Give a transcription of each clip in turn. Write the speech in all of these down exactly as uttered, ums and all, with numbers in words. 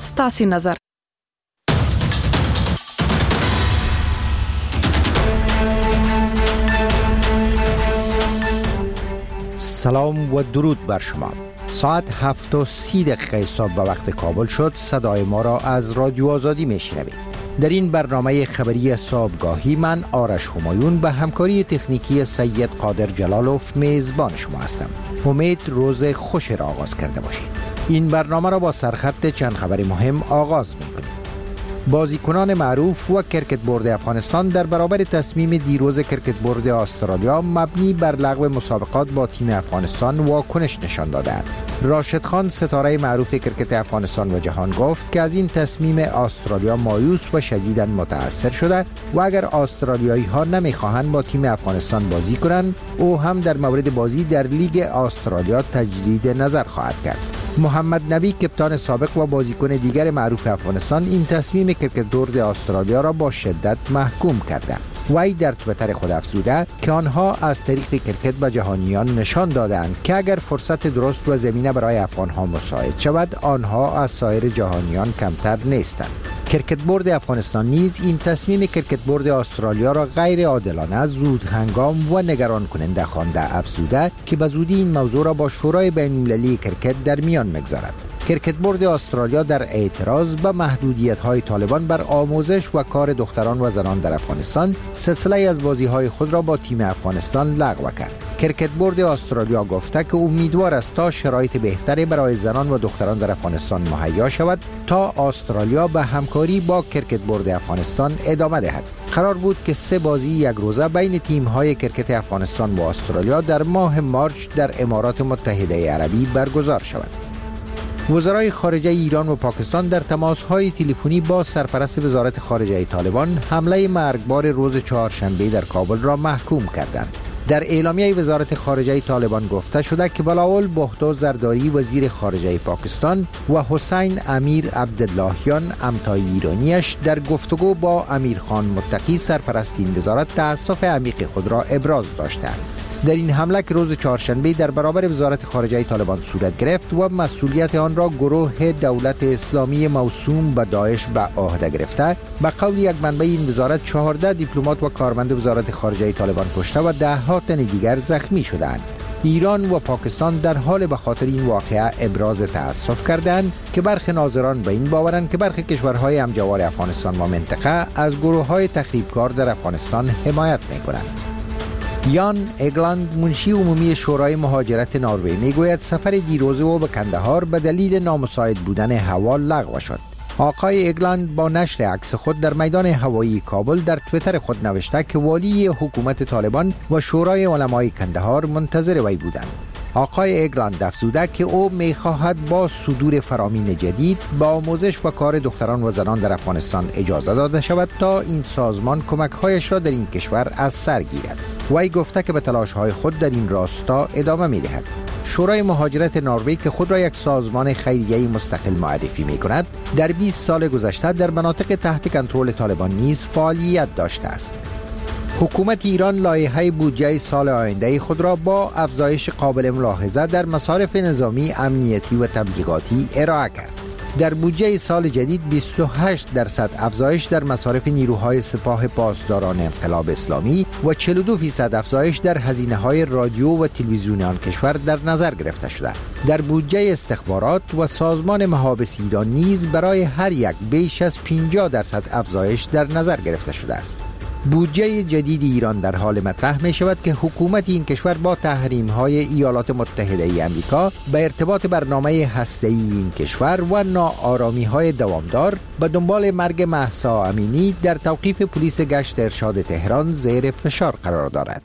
ستاسي نظر. سلام و درود بر شما. ساعت هفت و سی دقیقه صبح به وقت کابل شد. صدای ما را از رادیو آزادی میشنوید. در این برنامه خبری صبحگاهی من آرش همایون به همکاری تکنیکی سید قادر جلالوف میزبان شما هستم. امید روز خوش را آغاز کرده باشید. این برنامه را با سرخط چند خبر مهم آغاز می‌کنیم. بازیکنان معروف و کرکت برد افغانستان در برابر تصمیم دیروز کرکت برد استرالیا مبنی بر لغو مسابقات با تیم افغانستان واکنش نشان دادند. راشد خان ستاره معروف کرکت افغانستان و جهان گفت که از این تصمیم استرالیا مایوس و شدیداً متأثر شده و اگر استرالیایی ها نمیخواهند با تیم افغانستان بازی کنند، او هم در مورد بازی در لیگ استرالیا تجدید نظر خواهد کرد. محمد نبی کپتان سابق و بازیکن دیگر معروف افغانستان این تصمیم کرکت برد استرالیا را با شدت محکوم کرده. وی در توییتر خود افزوده که آنها از طریق کرکت به جهانیان نشان دادند که اگر فرصت درست و زمینه برای افغانها مساعد شود، آنها از سایر جهانیان کمتر نیستند. کرکت برد افغانستان نیز این تصمیم کرکت برد استرالیا را غیر عادلانه، زود هنگام و نگران کننده خوانده، افزوده که به زودی این موضوع را با شورای بین المللی کرکت در میان میگذارد. کرکت برد استرالیا در اعتراض به محدودیت‌های طالبان بر آموزش و کار دختران و زنان در افغانستان سلسله از بازی‌های خود را با تیم افغانستان لغو کرد. کرکت برد استرالیا گفته که امیدوار است تا شرایط بهتری برای زنان و دختران در افغانستان مهیا شود تا استرالیا به همکاری با کرکت برد افغانستان ادامه دهد. قرار بود که سه بازی یک روزه بین تیم‌های کرکت افغانستان و استرالیا در ماه مارچ در امارات متحده عربی برگزار شود. وزرای خارجه ایران و پاکستان در تماس‌های تلفنی با سرپرست وزارت خارجه طالبان حمله مرگبار روز چهارشنبه در کابل را محکوم کردند. در اعلامیه وزارت خارجه طالبان گفته شده که بلاول بهتو زرداری وزیر خارجه پاکستان و حسین امیر عبداللهیان امتای ایرانیش در گفتگو با امیرخان متقی سرپرست این وزارت تأسف عمیق خود را ابراز داشتند. در این حمله که روز چهارشنبه در برابر وزارت خارجه طالبان صورت گرفت و مسئولیت آن را گروه دولت اسلامی موسوم به داعش به عهده گرفته، به قول یک منبع این وزارت چهارده دیپلمات و کارمند وزارت خارجه طالبان کشته و ده ها تن دیگر زخمی شدند. ایران و پاکستان در حال به خاطر این واقعه ابراز تأسف کردند که برخی ناظران به این باورند که برخی کشورهای همجوار افغانستان و منطقه از گروه‌های تخریبکار در افغانستان حمایت می‌کنند. یان اگلاند منشی عمومی شورای مهاجرت نروژ میگوید سفر دیروز او به کندهار به دلیل نامساعد بودن هوا لغو شد. آقای اگلاند با نشر عکس خود در میدان هوایی کابل در توییتر خود نوشته که والی حکومت طالبان و شورای علمای کندهار منتظر وی بودند. آقای اگلاند افزوده که او می‌خواهد با صدور فرامین جدید به آموزش و کار دختران و زنان در افغانستان اجازه داده شود تا این سازمان کمک‌هایش را در این کشور از سر گیرد. وی گفته که به تلاش‌های خود در این راستا ادامه می‌دهد. شورای مهاجرت نروژ که خود را یک سازمان خیریه‌ای مستقل معرفی می‌کند، در بیست سال گذشته در مناطق تحت کنترل طالبان نیز فعالیت داشته است. حکومت ایران لایحه بودجه سال آینده خود را با افزایش قابل ملاحظه در مصارف نظامی، امنیتی و تبلیغاتی ارائه کرد. در بودجه سال جدید بیست و هشت درصد افزایش در مصارف نیروهای سپاه پاسداران انقلاب اسلامی و چهل و دو درصد افزایش در هزینه‌های رادیو و تلویزیون آن کشور در نظر گرفته شده. در بودجه استخبارات و سازمان محابس ایران نیز برای هر یک بیش از پنجاه درصد افزایش در نظر گرفته شده است. بودجه جدید ایران در حال مطرح می شود که حکومت این کشور با تحریم های ایالات متحده ای آمریکا به ارتباط برنامه هسته‌ای این کشور و ناآرامی های دوامدار به دنبال مرگ مهسا امینی در توقیف پلیس گشت ارشاد تهران زیر فشار قرار دارد.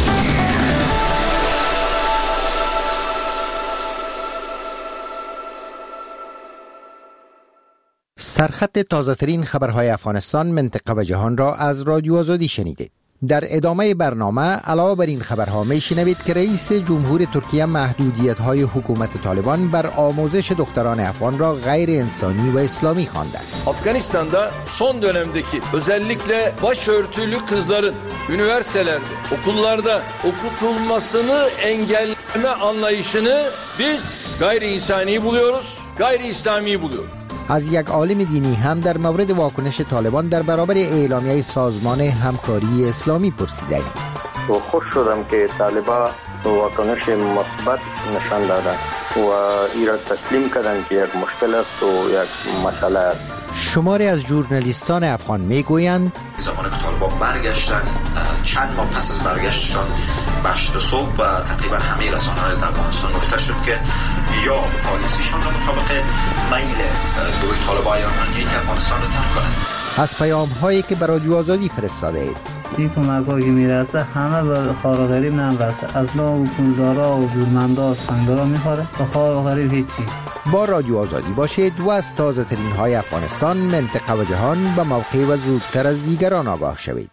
سرخط تازه‌ترین خبرهای افغانستان، منطقه و جهان را از رادیو آزادی شنیدید. در ادامه برنامه علاوه بر این خبرها میشنوید که رئیس جمهور ترکیه محدودیت‌های حکومت طالبان بر آموزش دختران افغان را غیر انسانی و اسلامی خوانده. Afganistan'da son dönemdeki özellikle başörtülü kızların üniversitelerde, okullarda okutulmasını engelleme anlayışını biz gayri insani buluyoruz, gayri İslami buluyoruz. از یک عالم دینی هم در مورد واکنش طالبان در برابر اعلامیه سازمان همکاری اسلامی پرسیده ایم. خوش شدم که طالبان واکنش مثبت نشان دادند و این را تسلیم کردند که یک مشکل است و یک مسئله است. شماری از ژورنالیستان افغان میگویند زمانی که طالبان برگشتند، چند ماه پس از برگشتشان بشت صبح و تقریبا همه رسانه‌های در افغانستان نوشته شد که یا پالیسیشان را مطابق میل گروه طالبان ایرانی که افغانستان را ترک کنند. از پیام هایی که به رادیو آزادی فرستاده اید، این کمک هایی که میرسه همه به خار و غریب نمیرسه. از لا و پولدارا و جورمندا و سنگدارا میخوره، به خار و غریب هیچی. با رادیو آزادی باشید و از تازه ترین های افغانستان، منطقه و جهان به موقع و زودتر از دیگران آگاه شوید.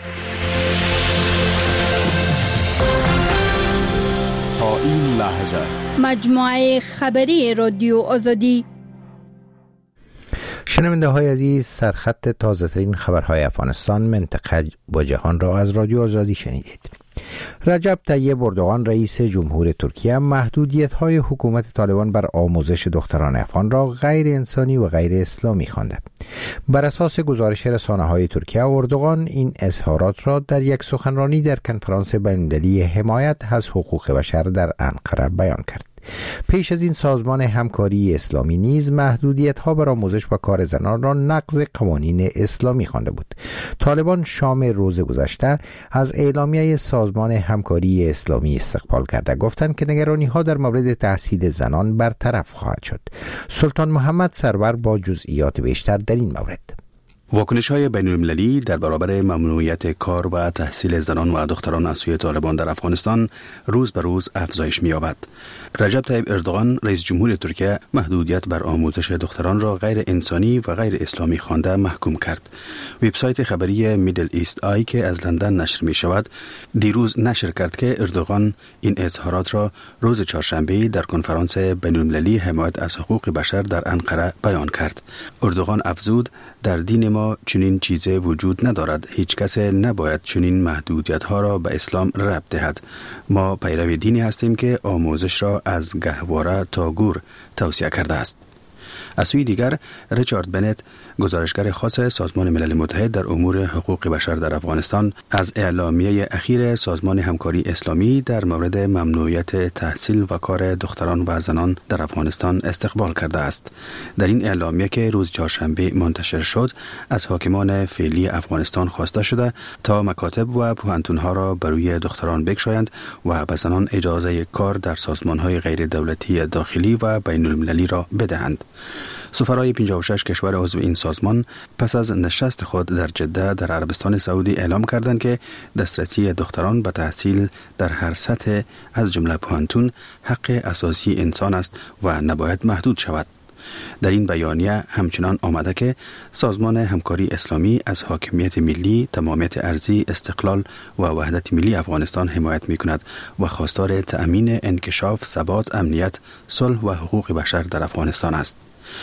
تا این لحظه مجموعه خبری رادیو آزادی. شنونده های عزیز، سرخط تازه ترین خبرهای افغانستان، منطقه و جهان را از رادیو آزادی شنیدید. رجب طیب اردوغان رئیس جمهور ترکیه محدودیت های حکومت طالبان بر آموزش دختران افغان را غیر انسانی و غیر اسلامی خوانده. بر اساس گزارش رسانه های ترکیه، اردوغان این اظهارات را در یک سخنرانی در کنفرانس بین‌المللی حمایت از حقوق بشر در انقره بیان کرد. پیش از این سازمان همکاری اسلامی نیز محدودیت ها بر آموزش و کار زنان را نقض قوانین اسلامی خوانده بود. طالبان شام روز گذشته از اعلامیه سازمان همکاری اسلامی استقبال کرده، گفتند که نگرانی ها در مورد تحصیل زنان برطرف خواهد شد. سلطان محمد سرور با جزئیات بیشتر در این مورد. واکنش‌های بین‌المللی در برابر ممنوعیت کار و تحصیل زنان و دختران از سوی طالبان در افغانستان روز به روز افزایش می‌یابد. رجب طیب اردوغان رئیس جمهور ترکیه محدودیت بر آموزش دختران را غیر انسانی و غیر اسلامی خوانده محکوم کرد. وبسایت خبری میدل ایست آی که از لندن نشر می‌شود، دیروز نشر کرد که اردوغان این اظهارات را روز چهارشنبه در کنفرانس بین‌المللی حمایت از حقوق بشر در انقره بیان کرد. اردوغان افزود: در دین ما چنین چیزی وجود ندارد. هیچ کس نباید چنین محدودیت ها را به اسلام ربط دهد. ما پیرو دینی هستیم که آموزش را از گهواره تا گور توصیه کرده است. از سوی دیگر، ریچارد بنت، گزارشگر خاص سازمان ملل متحد در امور حقوق بشر در افغانستان، از اعلامیه اخیر سازمان همکاری اسلامی در مورد ممنوعیت تحصیل و کار دختران و زنان در افغانستان استقبال کرده است. در این اعلامیه که روز چهارشنبه منتشر شد، از حاکمان فعلی افغانستان خواسته شده تا مکاتب و پوهنتون‌ها را بروی دختران بگشایند و به زنان اجازه کار در سازمان‌های غیر دولتی داخلی و بین‌المللی را بدهند. سفرای پنجاه و شش کشور عضو این سازمان پس از نشست خود در جده در عربستان سعودی اعلام کردند که دسترسی دختران به تحصیل در هر سطح از جمله پوهنتون حق اساسی انسان است و نباید محدود شود. در این بیانیه همچنان آمده که سازمان همکاری اسلامی از حاکمیت ملی، تمامیت ارضی، استقلال و وحدت ملی افغانستان حمایت می‌کند و خواستار تأمین انکشاف، ثبات، امنیت، صلح و حقوق بشر در افغانستان است.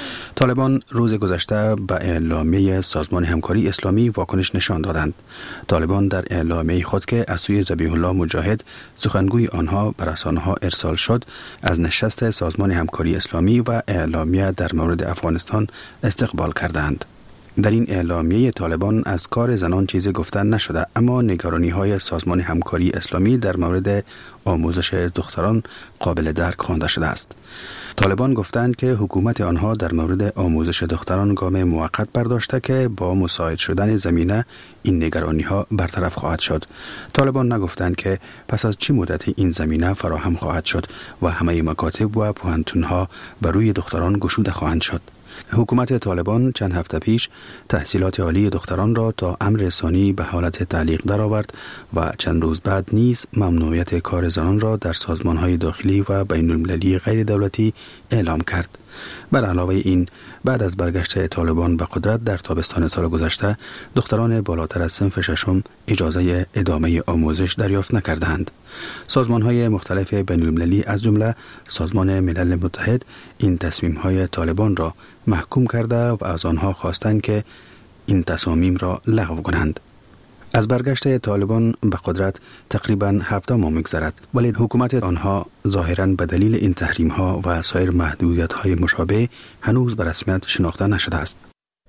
طالبان روز گذشته به اعلامیه سازمان همکاری اسلامی واکنش نشان دادند. طالبان در اعلامیه خود که از سوی ذبیح الله مجاهد، سخنگوی آنها به رسانه‌ها ارسال شد، از نشست سازمان همکاری اسلامی و اعلامیه در مورد افغانستان استقبال کردند. در این اعلامیه طالبان از کار زنان چیزی گفتن نشده، اما نگرانی‌های سازمان همکاری اسلامی در مورد آموزش دختران قابل درک خوانده شده است. طالبان گفتند که حکومت آنها در مورد آموزش دختران گام موقت برداشته که با مساعد شدن زمینه این نگرانی‌ها برطرف خواهد شد. طالبان نگفتند که پس از چه مدتی این زمینه فراهم خواهد شد و همه مکاتب و پوهنتون‌ها بر روی دختران گشوده خواهند شد. حکومت طالبان چند هفته پیش تحصیلات عالی دختران را تا امر رسانی به حالت تعلیق درآورد و چند روز بعد نیز ممنوعیت کار زنان را در سازمان‌های داخلی و بین‌المللی غیر دولتی اعلام کرد. بر علاوه این، بعد از برگشت طالبان به قدرت در تابستان سال گذشته، دختران بالاتر از صنف ششم اجازه ادامه آموزش دریافت نکردند. سازمان‌های مختلف بین‌المللی از جمله سازمان ملل متحد این تصمیم‌های طالبان را محکوم کرده و از آنها خواستند که این تصامیم را لغو کنند. از برگشت طالبان به قدرت تقریباً هفده ماه می‌گذرد، ولی حکومت آنها ظاهراً به دلیل این تحریم‌ها و سایر محدودیت‌های مشابه هنوز به رسمیت شناخته نشده است.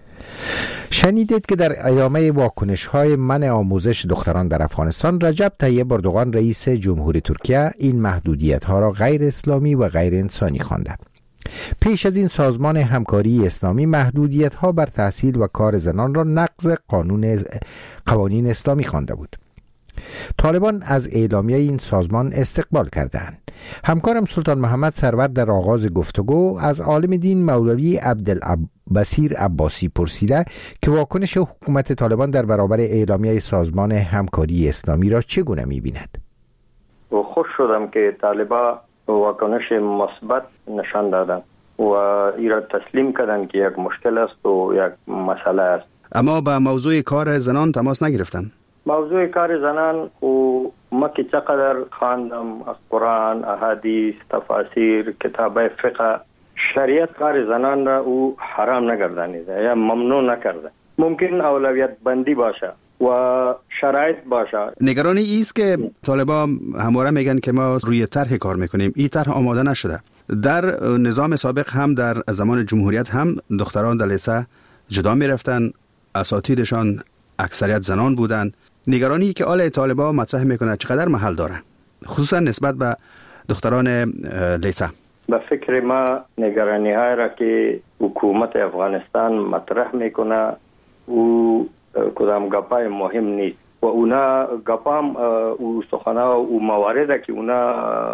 شنیدید که در ادامه واکنش‌های منع آموزش دختران در افغانستان، رجب طیب اردوغان رئیس جمهوری ترکیه این محدودیت‌ها را غیر اسلامی و غیر انسانی خوانده. پیش از این سازمان همکاری اسلامی محدودیت‌ها بر تحصیل و کار زنان را نقض قانون قوانین اسلامی خوانده بود. طالبان از اعلامیه این سازمان استقبال کردند. همکارم سلطان محمد سرور در آغاز گفتگو از عالم دین مولوی عبدالبصیر عباسی پرسیده که واکنش حکومت طالبان در برابر اعلامیه سازمان همکاری اسلامی را چگونه می‌بیند. خوش شدم که طالبان واکنش مثبت نشان دادن و ایراد تسلیم کردن که یک مشکل است و یک مسئله است. اما با موضوع کار زنان تماس نگرفتن. موضوع کار زنان و ما که چقدر خواندم از قرآن، احادیث، تفاسیر، کتاب فقه، شریعت کار زنان را او حرام نگردانیده یا ممنوع نکرده. ممکن اولویت بندی باشه و شرایط باشه. نگرانی است که طالبان همواره میگن که ما روی طرح کار میکنیم، این طرح آماده نشده. در نظام سابق هم در زمان جمهوریت هم دختران در لیسه جدا میرفتن، اساتیدشان اکثریت زنان بودن. نگرانی که آل طالبان مطرح میکنه چقدر محل داره، خصوصا نسبت به دختران لیسه؟ به فکر ما نگرانی های را که حکومت افغانستان مطرح میکنه او کدام گپای مهم نیست و اونا گپام او سخنا و موارد که اونا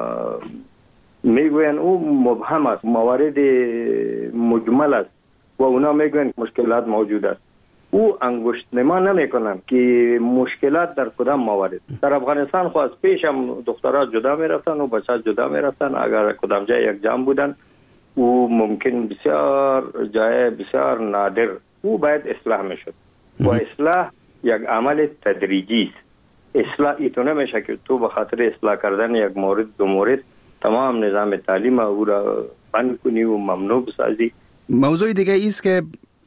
میگوین او مبهم است، موارد مجمل است و اونا میگوین مشکلات موجود است. او انگشت نما نمیکنن که مشکلات در کدام موارد. در افغانستان خو از پیش هم دخترها جدا میرفتن و بچه جدا میرفتن، اگر کدام جای یک جمع بودن او ممکن بسیار جای بسیار نادر او باید اصلاح میشد و اصلاح یک عمل تدریجی است. اصلاح ایتو نمیشه که تو به خاطر اصلاح کردن یک مورد دو مورد تمام نظام تعلیم او را بند کنی و ممنوع بسازی. موضوع دیگه است که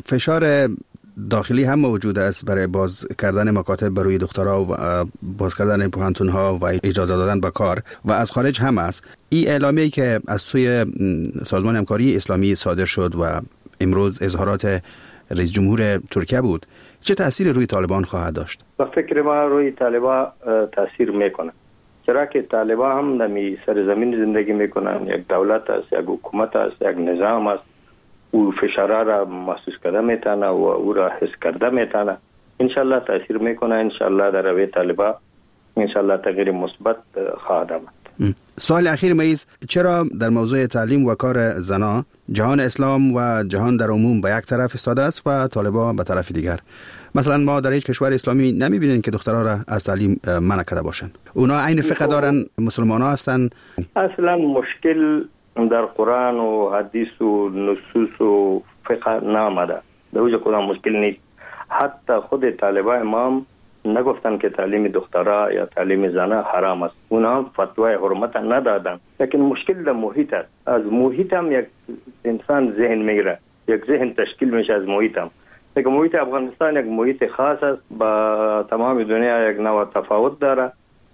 فشار داخلی هم موجود است برای باز کردن مکاتب برای دخترها و باز کردن پوهنتون‌ها و اجازه دادن به کار و از خارج هم است. این اعلامیه‌ای که از سوی سازمان همکاری اسلامی صادر شد و امروز اظهارات رئیس جمهور ترکیه بود، چه تأثیری روی طالبان خواهد داشت؟ به فکر ما روی طالبان تأثیر میکنه، چرا که طالبان هم نمی سرزمین زندگی میکنن، یک دولت است، یک حکومت است، یک نظام است. او فشارا را محسوس کرده میتونه و او را حس کرده میتونه. انشالله تاثیر میکنه، انشالله در روی طالبان انشالله تغییر مثبت خواهد آمد. سوال اخیر میز، چرا در موضوع تعلیم و کار زنا جهان اسلام و جهان در عموم به یک طرف ایستاده است و طالبان به طرف دیگر؟ مثلا ما در هیچ کشور اسلامی نمیبینیم که دخترها را از تعلیم منع کرده باشن. اونا عین فقه دارن، مسلمان ها هستن. اصلا مشکل در قرآن و حدیث و نصوص و فقه نامده، در اوجه کدام مشکل نیست. حتی خود طالبان امام نگفتن که تعلیم دخترها یا تعلیم زنها حرام است، اونا هم فتوای حرمت ندادن. لیکن مشکل در محیط است. از محیط هم یک انسان ذهن میگیره، یک ذهن تشکیل میشه از محیط هم. لیکن محیط افغانستان یک محیط خاص است، با تمام دنیا یک نوع تفاوت داره.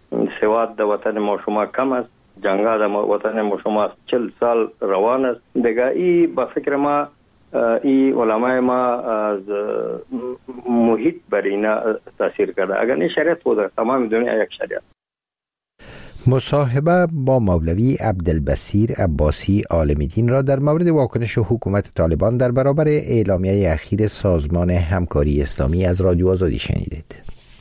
سواد در وطن ما شما کم است، جنگا در وطن ما شما چل سال روان است. دیگه ای با فکر ما ای علمای ما از محیط بر اینا تاثیر کرده. اگر این شریعت بود تمام دنیا یک شریعت. مصاحبه با مولوی عبدالبصیر عباسی عالم دین را در مورد واکنش حکومت طالبان در برابر اعلامیه اخیر سازمان همکاری اسلامی از رادیو آزادی شنیدید.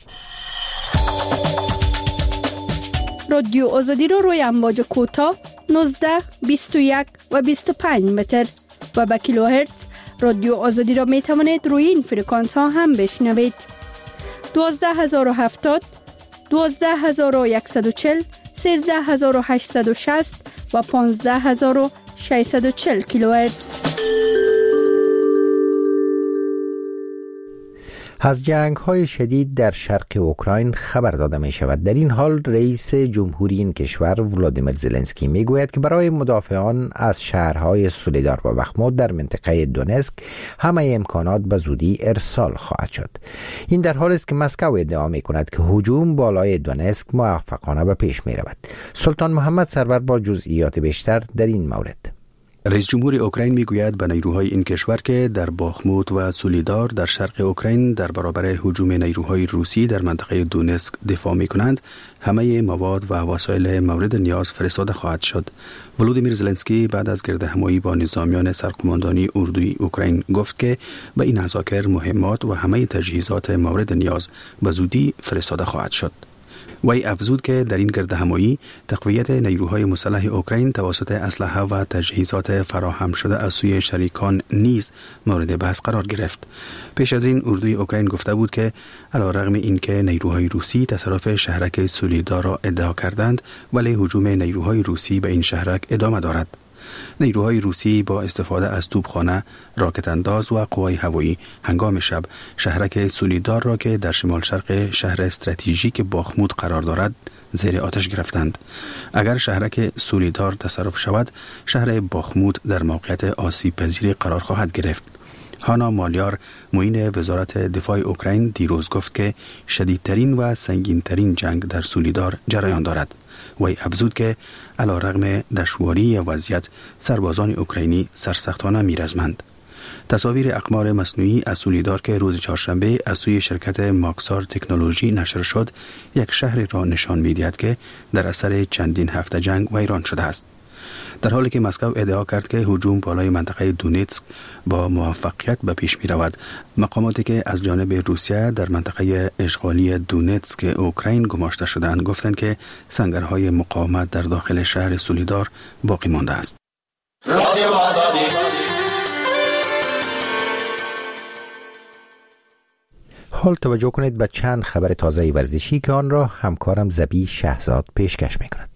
رادیو آزادی رو روی امواج کوتاه نوزده، بیست و یک و بیست و پنج متر و با کیلوهرتز رادیو آزادی را می توانید روی این فرکانس ها هم بشنوید. دوازده هزار و هفتاد، دوازده هزار و صد و چهل، سیزده هزار و هشتصد و شصت و پانزده هزار و ششصد و چهل کیلوهرتز. از جنگ‌های شدید در شرق اوکراین خبر داده می شود. در این حال رئیس جمهوری این کشور ولادیمیر زلنسکی می گوید که برای مدافعان از شهرهای سولیدار و بخموت در منطقه دونسک همه امکانات به زودی ارسال خواهد شد. این در حالی است که مسکو ادعا می کند که هجوم بالای دونسک موفقانه به پیش می رود. سلطان محمد سرور با جزئیات بیشتر در این مورد. رئیس جمهور اوکراین میگوید به نیروهای این کشور که در باخموت و سولیدار در شرق اوکراین در برابر هجوم نیروهای روسی در منطقه دونسک دفاع میکنند، همه مواد و وسایل مورد نیاز فرستاده خواهد شد. ولودیمیر زلنسکی بعد از گردهمایی با نظامیان سرقماندانی اردوی اوکراین گفت که به این عساکر مهمات و همه تجهیزات مورد نیاز به زودی فرستاده خواهد شد. وی افزود که در این گردهمایی تقویت نیروهای مسلح اوکراین توسط اسلحه و تجهیزات فراهم شده از سوی شریکان نیز مورد بحث قرار گرفت. پیش از این اردوی اوکراین گفته بود که علیرغم اینکه نیروهای روسی تصرف شهرک سولیدار را ادعا کردند، ولی هجوم نیروهای روسی به این شهرک ادامه دارد. نیروهای روسی با استفاده از توپخانه، راکت انداز و قوای هوایی هنگام شب شهرک سولیدار را که در شمال شرق شهر استراتژیک باخموت قرار دارد زیر آتش گرفتند. اگر شهرک سولیدار تصرف شود، شهر باخموت در موقعیت آسیب پذیری قرار خواهد گرفت. هانا مالیار معین وزارت دفاع اوکراین دیروز گفت که شدیدترین و سنگینترین جنگ در سولیدار جریان دارد. وی افزود که علیرغم دشواری وضعیت، سربازان اوکراینی سرسختانه می‌رزمند. تصاویر اقمار مصنوعی از سولیدار که روز چهارشنبه از سوی شرکت ماکسار تکنولوژی نشر شد، یک شهر را نشان می‌دهد که در اثر چندین هفته جنگ ویران شده است. در حالی که مسکو ادعا کرد که هجوم بالای منطقه دونتسک با موفقیت به پیش می رود، مقاماتی که از جانب روسیه در منطقه اشغالی دونتسک اوکراین گماشته شدند گفتند که سنگرهای مقاومت در داخل شهر سولیدار باقی مانده است. حال توجه کنید به چند خبر تازه ورزشی که آن را همکارم زبی شهزاد پیشکش می کند.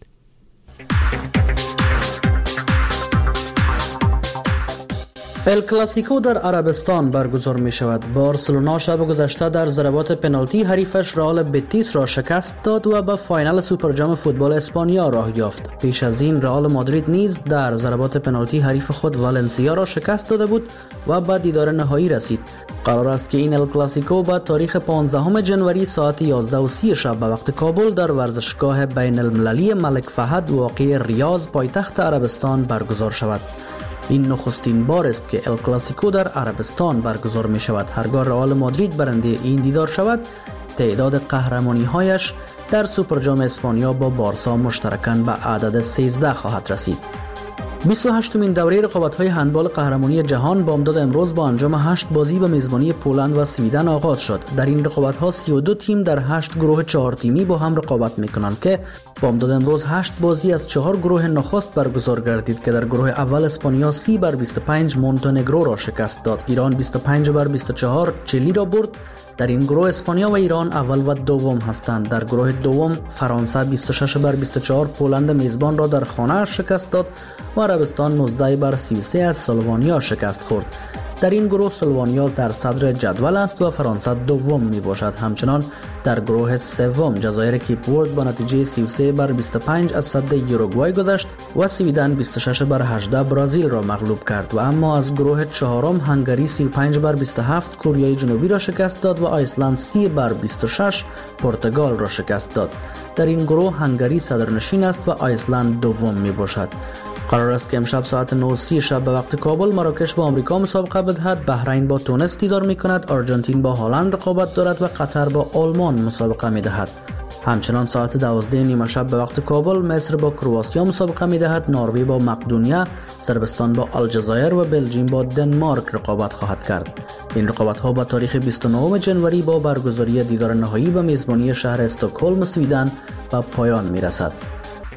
ال کلاسیکو در عربستان برگزار می شود. بارسلونا شب گذشته در ضربات پنالتی حریفش رئال بتیس را شکست داد و به فاینال سوپر جام فوتبال اسپانیا راه یافت. پیش از این رئال مادرید نیز در ضربات پنالتی حریف خود والنسیا را شکست داده بود و به دیدار نهایی رسید. قرار است که این ال کلاسیکو با تاریخ پانزدهم ژانویه ساعت یازده و سی شب به وقت کابل در ورزشگاه بین المللی ملک فهد واقع ریاض پایتخت عربستان برگزار شود. این نخستین بار است که ال کلاسیکو در عربستان برگزار می شود. هرگاه رئال مادرید برنده این دیدار شود، تعداد قهرمانی هایش در سوپر جام اسپانیا با بارسا مشترکاً به عدد سیزده خواهد رسید. بیست و هشتمین دوره رقابت‌های هندبال قهرمانی جهان بامداد امروز با انجام هشت بازی به میزبانی پولند و سویدن آغاز شد. در این رقابت‌ها سی و دو تیم در هشت گروه چهار تیمی با هم رقابت می‌کنند که بامداد امروز هشت بازی از چهار گروه نخست برگزار گردید که در گروه اول اسپانیا سی بر بیست و پنج مونتنگرو را شکست داد. ایران بیست و پنج بر بیست و چهار چلی را برد. در این گروه اسپانیا و ایران اول و دوم هستند. در گروه دوم فرانسه بیست و شش بر بیست و چهار پولند میزبان را در خانه شکست داد و عربستان نوزده بر سی و سه از سلوانیا شکست خورد. در این گروه سلوانیا در صدر جدول است و فرانسه دوم می باشد. همچنان در گروه سوم جزایر کیپ ورد با نتیجه سی و سه بر بیست و پنج از صد یوروگوای گذشت و سویدن بیست و شش بر هجده برزیل را مغلوب کرد و اما از گروه چهارم هنگری سی و پنج بر بیست و هفت کره جنوبی را شکست داد و آیسلند سی بر بیست و شش پرتغال را شکست داد. در این گروه هنگری صدرنشین است و آیسلند دوم می باشد. قرار است که امشب ساعت نه و سی شب به وقت کابل مراکش با آمریکا مسابقه بدهد، بحرین با تونس دیدار می کند، آرژانتین با هلند رقابت دارد و قطر با آلمان مسابقه می دهد. همچنان ساعت دوازده نیمه شب به وقت کابل مصر با کرواتیا مسابقه می دهد، نروژ با مقدونیه، صربستان با الجزایر و بلژیم با دنمارک رقابت خواهد کرد. این رقابت ها با تاریخ بیست و نهم ژانویه با برگزاری دیدار نهایی به میزبانی شهر استکهلم سویدن به پایان می رسد.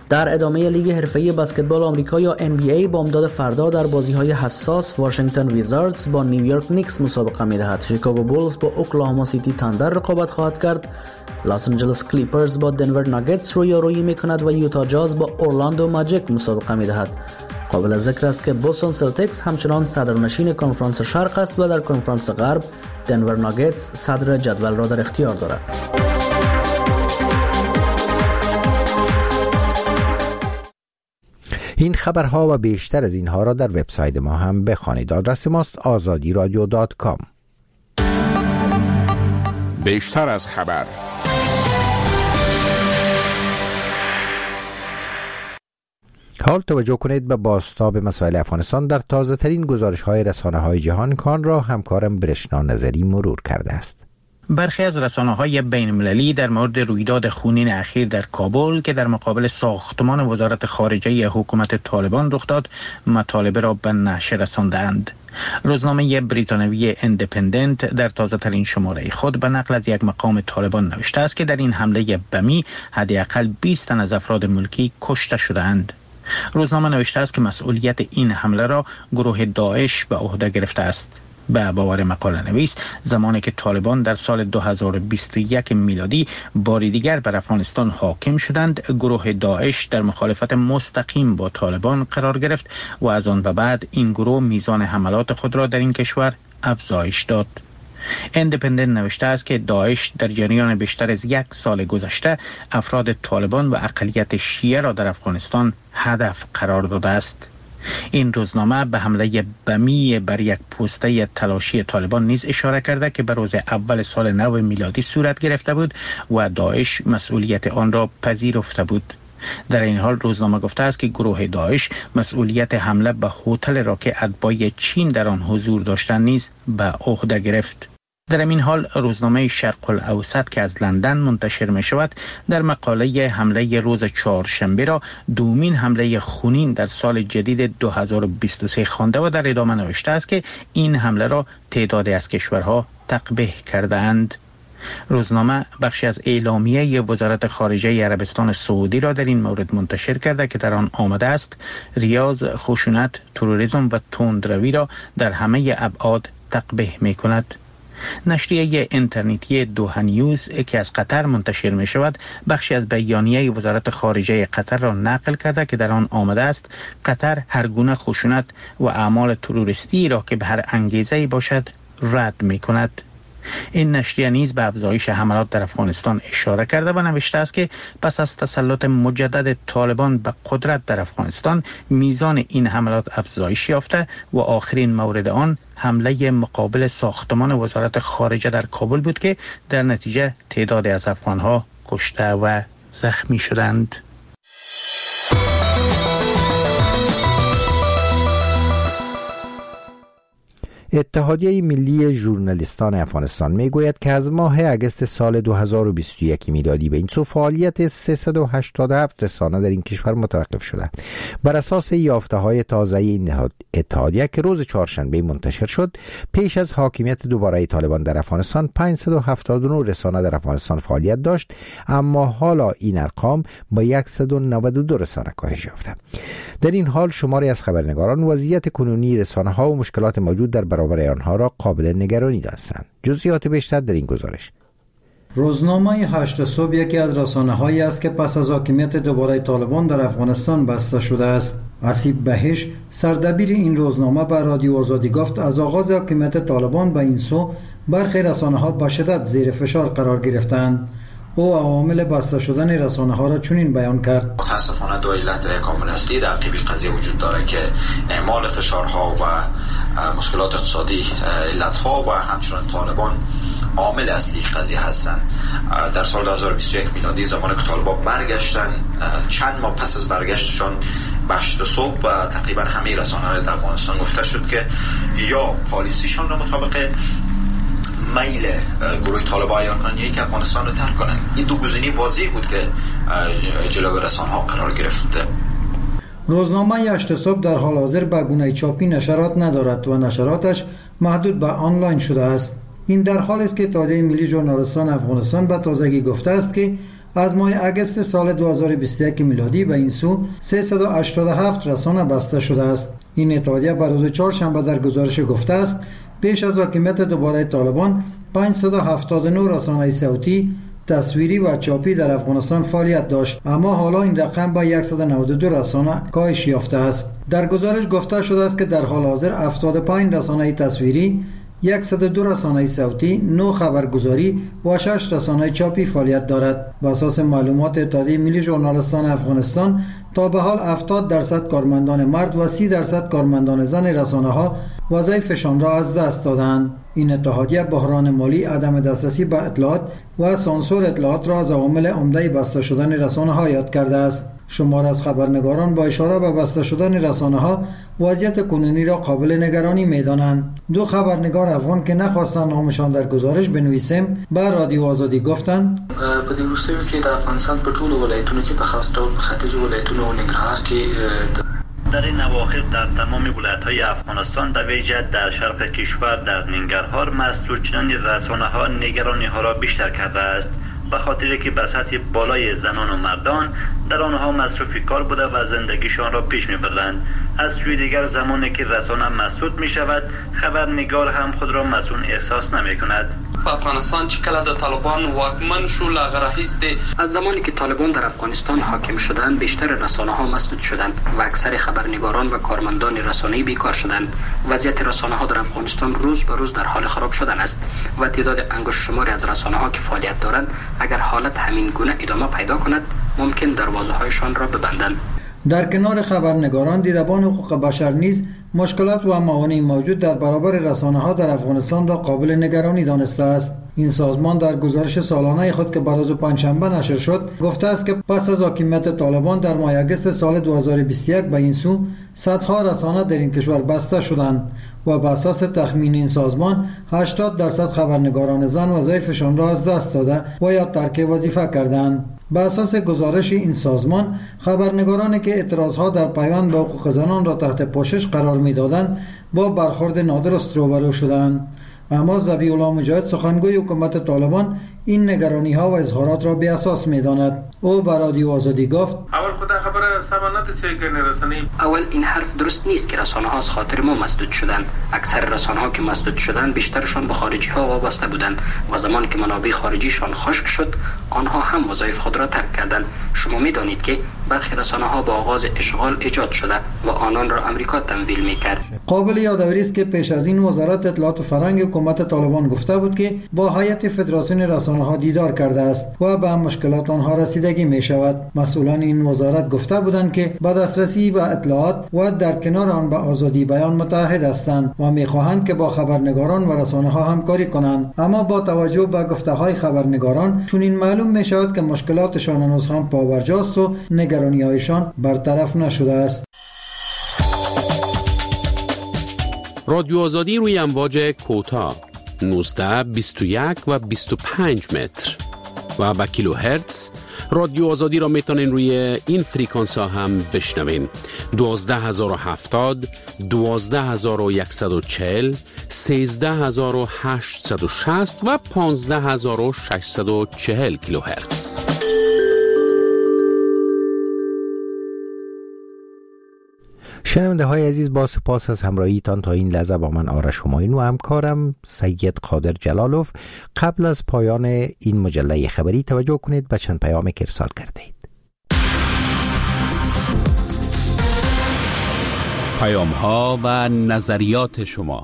در ادامه لیگ حرفه‌ای بسکتبال آمریکا یا ان بی ای بامداد فردا در بازی‌های حساس واشنگتن ویزاردز با نیویورک نیکس مسابقه می‌دهد. شیکاگو بولز با اوکلاهاما سیتی تاندر رقابت خواهد کرد. لاس آنجلس کلیپرز با دنور ناگتس رویارویی می‌کند و یوتا جاز با اورلاندو ماجیک مسابقه می‌دهد. قابل ذکر است که بوستون سلتیکس همچنان صدرنشین کنفرانس شرق است و در کنفرانس غرب دنور ناگتس صدر جدول را در اختیار دارد. این خبرها و بیشتر از اینها را در وبسایت ما هم بخوانید. آدرس ماست آزادی رادیو دات کام. بیشتر از خبر. حال توجه کنید به بازتاب مسائل افغانستان در تازه ترین گزارش های رسانه های جهان کان را همکارم برشنا نظری مرور کرده است. برخی از رسانه‌های بین‌المللی در مورد رویداد خونین اخیر در کابل که در مقابل ساختمان وزارت خارجه حکومت طالبان رخ داد، مطالب را به نشر رساندند. روزنامه بریتانیایی اندیپندنت در تازه ترین شماره خود به نقل از یک مقام طالبان نوشته است که در این حمله بمی حداقل بیست تن از افراد ملکی کشته شدند. روزنامه نوشته است که مسئولیت این حمله را گروه داعش به عهده گرفته است. به باور مقاله نویس، زمانی که طالبان در سال دو هزار و بیست و یک میلادی باری دیگر بر افغانستان حاکم شدند، گروه داعش در مخالفت مستقیم با طالبان قرار گرفت و از آن به بعد این گروه میزان حملات خود را در این کشور افزایش داد. اندیپندنت نوشته است که داعش در جریان بیشتر از یک سال گذشته افراد طالبان و اقلیت شیعه را در افغانستان هدف قرار داده است. این روزنامه به حمله بمی بر یک پوسته تلاشی طالبان نیز اشاره کرده که به روز اول سال نو میلادی صورت گرفته بود و داعش مسئولیت آن را پذیرفته بود. در این حال روزنامه گفته است که گروه داعش مسئولیت حمله به هتل را که اتباع چین در آن حضور داشتند نیز به عهده گرفت. در این حال روزنامه شرق الاوسط که از لندن منتشر می شود در مقاله حمله روز چهارشنبه را دومین حمله خونین در سال جدید دو هزار و بیست و سه خوانده و در ادامه نوشته است که این حمله را تعدادی از کشورها تقبیح کرده اند. روزنامه بخشی از اعلامیه وزارت خارجه عربستان سعودی را در این مورد منتشر کرده که در آن آمده است ریاض خشونت، تروریسم و تندروی را در همه ابعاد تقبیح می کند. نشریه اینترنتی دوحه نیوز که از قطر منتشر می شود بخشی از بیانیه وزارت خارجه قطر را نقل کرده که در آن آمده است قطر هر گونه خشونت و اعمال تروریستی را که به هر انگیزه‌ای باشد رد می کند. این نشریه نیز به افزایش حملات در افغانستان اشاره کرده و نوشته است که پس از تسلط مجدد طالبان به قدرت در افغانستان میزان این حملات افزایش یافته و آخرین مورد آن حمله مقابل ساختمان وزارت خارجه در کابل بود که در نتیجه تعدادی از افغانها کشته و زخمی شدند. اتحادیه ملی ژورنالیستان افغانستان میگوید که از ماه اگست سال دو هزار و بیست و یک میلادی به این سو فعالیت سیصد و هشتاد و هفت رسانه در این کشور متوقف شده. بر اساس یافته‌های تازه این اتحادیه که روز چهارشنبه منتشر شد، پیش از حاکمیت دوباره طالبان در افغانستان پانصد و هفتاد و نه رسانه در افغانستان فعالیت داشت، اما حالا این ارقام با صد و نود و دو رسانه کاهش یافته. در این حال شماری از خبرنگاران وضعیت کنونی رسانه‌ها و مشکلات موجود در برابر آنها را قابل نگرانی دانستند. جزئیات بیشتر در این گزارش. روزنامه هشت صبح یکی از رسانه‌هایی است که پس از حاکمیت دوباره طالبان در افغانستان بسته شده است. اسیب بهش سردبیر این روزنامه به رادیو آزادی گفت از آغاز حاکمیت طالبان به این سو برخی رسانه‌ها به شدت زیر فشار قرار گرفتند. او عوامل بسته شدن رسانه‌ها را چنین بیان کرد: متاسفانه دو علت کامل اصلی در قبیل قضیه وجود داره که اعمال فشارها و مشکلات اقتصادی علتها و همچنان طالبان عامل اصلی قضیه هستند. در سال دو هزار و بیست و یک میلادی زمانی که طالبان برگشتن، چند ماه پس از برگشتشان بشت صبح و تقریبا همه رسانه‌های در افغانستان گفته شد که یا پالیسیشان را مطابق میل گروه طالبان ایرانی که افغانستان رو ترک کنند. این دو گزینه واضح بود که جلوی رسانه‌ها قرار گرفته. روزنامه هشت صبح در حال حاضر به گونه چاپی نشرات ندارد و نشراتش محدود به آنلاین شده است. این در حالی است که اتحادیه ملی ژورنالیستان افغانستان به تازگی گفته است که از ماه اگست سال دو هزار و بیست و یک میلادی به این سو سیصد و هشتاد و هفت رسانه بسته شده است. این اتحادیه بر روز چهارشنبه در گزارش گفته است پیش از حاکمیت دوباره طالبان پانصد و هفتاد و نه رسانه صوتی، تصویری و چاپی در افغانستان فعالیت داشت، اما حالا این رقم به صد و نود و دو رسانه کاهش یافته است. در گزارش گفته شده است که در حال حاضر هفتاد و پنج رسانه تصویری، صد و دو رسانه صوتی، نه خبرگزاری و شش رسانه چاپی فعالیت دارد. بر اساس معلومات اتحادیه ملی ژورنالیستان افغانستان تا به حال هفتاد درصد کارمندان مرد و سی درصد کارمندان زن رسانه‌ها وظایفشان را از دست دادند. این اتحادیه بحران مالی، عدم دسترسی به اطلاعات و سانسور اطلاعات را از عوامل عمده بسته شدن رسانه‌ها یاد کرده است. شمار از خبرنگاران با اشاره به بسته شدن رسانه‌ها وضعیت کنونی را قابل نگرانی می‌دانند. دو خبرنگار افغان که نخواستند نامشان در گزارش بنویسیم به رادیو آزادی گفتند په دې وروستیو کې د افغانستان په ټولو ولایتونو کې په خاص ډول په ختیځو ولایتونو او ننګرهار کې در این اواخر در تمام ولایت‌های افغانستان در ویژه در شرق کشور در ننگرهار مسدود شدن رسانه‌ها نگرانی‌ها را بیشتر کرده است، به خاطر که به سطح بالای زنان و مردان در آنها مصروف کار بوده و زندگیشان را پیش می‌برند. از سوی دیگر زمانی که رسانه مسدود می‌شود خبرنگار هم خود را مسئول احساس نمی‌کند. په افغانستان چې کله د طالبان واکمن شو لاغه راهیسته از زمانی که طالبان در افغانستان حاکم شدند بیشتر رسانه‌ها مسدود شدند و اکثر خبرنگاران و کارمندان رسانه‌ای بیکار شدند. وضعیت رسانه‌ها در افغانستان روز به روز در حال خراب شدن است و تعداد انگشت شماری از رسانه‌ها که فعالیت دارند اگر حالت همین گونه ادامه پیدا کند ممکن دروازه‌هایشان را ببندند. در کنار خبرنگاران، دیدبان حقوق بشر نیز مشکلات و موانع موجود در برابر رسانه‌ها در افغانستان را قابل نگرانی دانسته است. این سازمان در گزارش سالانه خود که بر روز پنجشنبه نشر شد گفته است که پس از حاکمیت طالبان در ماه اگست سال دو هزار و بیست و یک به این سو صدها رسانه در این کشور بسته شدند و بر اساس تخمین این سازمان هشتاد درصد خبرنگاران زن وظایفشان را از دست داده و یا ترک وظیفه کردند. بر اساس گزارش این سازمان خبرنگارانی که اعتراضها در پیوند به حقوق زنان را تحت پوشش قرار می‌دادند با برخورد نادرست روبرو شدند. اما ذبیح الله مجاهد سخنگوی حکومت طالبان این نگرانی ها و اظهارات را بی اساس می داند. او به رادیو آزادی گفت اول خدا خبر سبانات چه کنه رسانه اول این حرف درست نیست که رسانه ها از خاطر ما مسدود شدند. اکثر رسانه ها که مسدود شدند بیشترشان به خارجی ها وابسته بودند و زمانی که منابع خارجیشان خشک شد آنها هم وظایف خود را ترک کردند. شما می دانید که برخی رسانه ها با آغاز اشغال ایجاد شده و آنان را امریکا تمویل می کرد. قابل یادآوری است که پیش از این وزارت اطلاعات و فرهنگ حکومت طالبان گفته بود که با هیئت فدراسیون رسانه ها دیدار کرده است و به مشکلات آنها رسیدگی می شود. مسئولان این وزارت گفته بودند که با دسترسی به اطلاعات و در کنار آن به آزادی بیان متحد هستند و می خواهند که با خبرنگاران و رسانه ها همکاری کنند، اما با توجه به گفته های خبرنگاران چون این معلوم می شود که مشکلاتشان هنوز هم پابرجاست و نگرانی هایشان برطرف نشده است. رادیو آزادی روی امواج کوتاه نوزده، بیست و یک و بیست و پنج متر و با کیلو هرتز. رادیو آزادی را میتونین روی این فریکانس ها هم بشنوین: دوازده هزار و هفتاد، دوازده هزار و صد و چهل، سیزده هزار و هشتصد و شصت و پانزده هزار و ششصد و چهل کیلو هرتز. شنونده های عزیز، با سپاس از همراهیتان تا این لحظه با من آرش همایون و همکارم سید قادر جلالوف. قبل از پایان این مجله خبری توجه کنید به چند پیام که ارسال کرده اید. پیام ها و نظریات شما.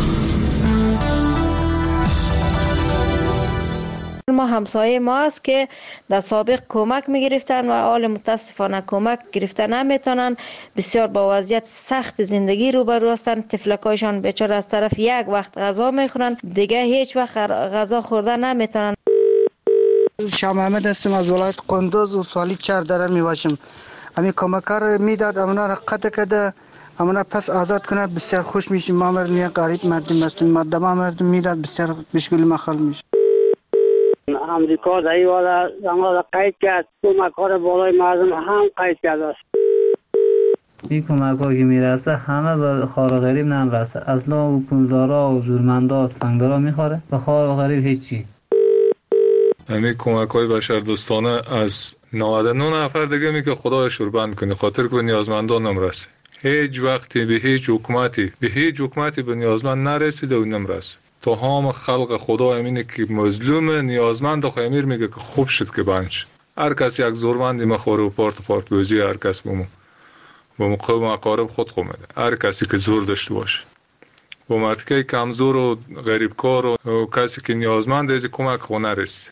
ما همسایه ما است که در سابق کمک میگرفتن و حال متاسفانه کمک گرفتن نمیتونن. بسیار با وضعیت سخت زندگی روبرو هستن. طفلکایشان بیچاره از طرف یک وقت غذا میخورن، دیگه هیچ وقت غذا خوردن نمیتونن. شاه محمد هستم از ولایت قندوز و سالی چهار داره میباشم. امی کمکار میداد امنا را قطع کرده، امنا پس آزاد کنه. بسیار خوش میشیم. ما مردم غریب مردم هستیم، مردم مردم میداد بسیار بشکل مخال میشه. امریکا در این والا زمان را قید کرد، کمک ها بالای مردم هم قید کرده است. این کمک ها که میرسه همه به خار غریب نمیرسه. اصلا پولدارا و زورمندا و تفنگدارا میخوره، به خار غریب هیچی. همین کمک های بشردوستانه از نود و نه نفر دیگه می که خدای شوربند کنه، خاطر که نیازمندان نمرسه. هیچ وقتی به هیچ حکومتی به هیچ حکومتی به نیازمند نرسیده و نمرسه. تا هم خلق خدا امینه که مظلوم نیازمند و خیمیر میگه که خوب شد که بنش. هر کس یک زورمندی مخوره و پارت پارت بوزی، هر کس بمو با مقام اقارب خود خومده. هر کسی که زور داشته باشه با مردکه کمزور و غریبکار و کسی که نیازمند از کمک خونه رسید.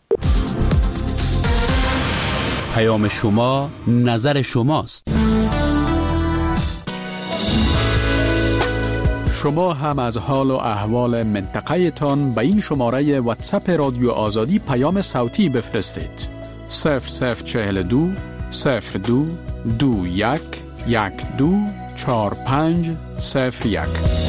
پیام شما، نظر شماست. شما هم از حال و احوال منطقه تان به این شماره واتساپ رادیو آزادی پیام صوتی بفرستید. صفر صفر چهل دو صفر دو دو یک یک دو چهار پنج صفر یک.